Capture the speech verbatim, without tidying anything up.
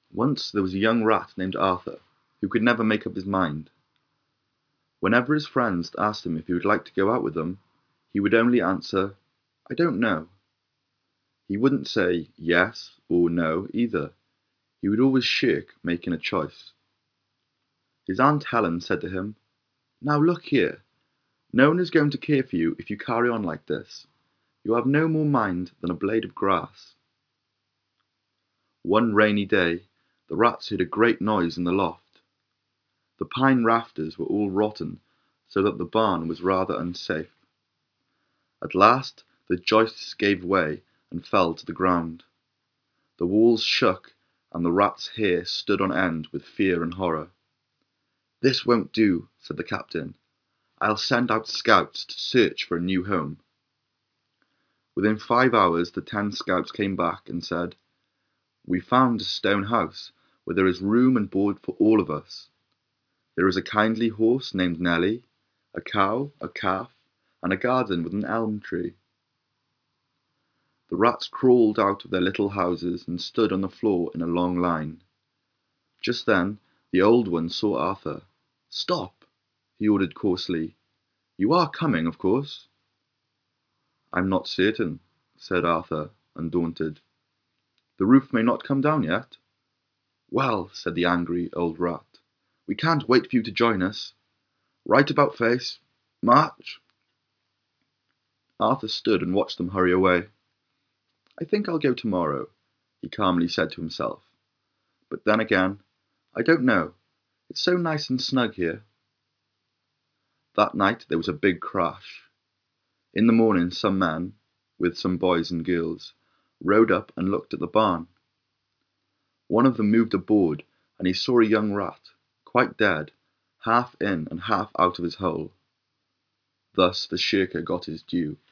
Once there was a young rat named Arthur, who could never make up his mind. Whenever his friends asked him if he would like to go out with them, he would only answer, "I don't know." He wouldn't say yes or no either. He would always shirk making a choice. His Aunt Helen said to him, "Now look here, no one is going to care for you if you carry on like this. You have no more mind than a blade of grass." One rainy day, the rats heard a great noise in the loft. The pine rafters were all rotten, so that the barn was rather unsafe. At last the joists gave way and fell to the ground. The walls shook, and the rat's hair stood on end with fear and horror. "This won't do," said the captain. "I'll send out scouts to search for a new home." Within five hours the ten scouts came back and said, "We found a stone house where there is room and board for all of us. There is a kindly horse named Nelly, a cow, a calf, and a garden with an elm tree." The rats crawled out of their little houses and stood on the floor in a long line. Just then the old one saw Arthur. "Stop!" he ordered coarsely. "You are coming, of course?" "I'm not certain," said Arthur, undaunted. "The roof may not come down yet." "Well," said the angry old rat, "we can't wait for you to join us. Right about face. March!" Arthur stood and watched them hurry away. "I think I'll go tomorrow," he calmly said to himself. "But then again, I don't know. It's so nice and snug here." That night there was a big crash. In the morning some men, with some boys and girls, rode up and looked at the barn. One of them moved a board, and he saw a young rat, quite dead, half in and half out of his hole. Thus the shirker got his due.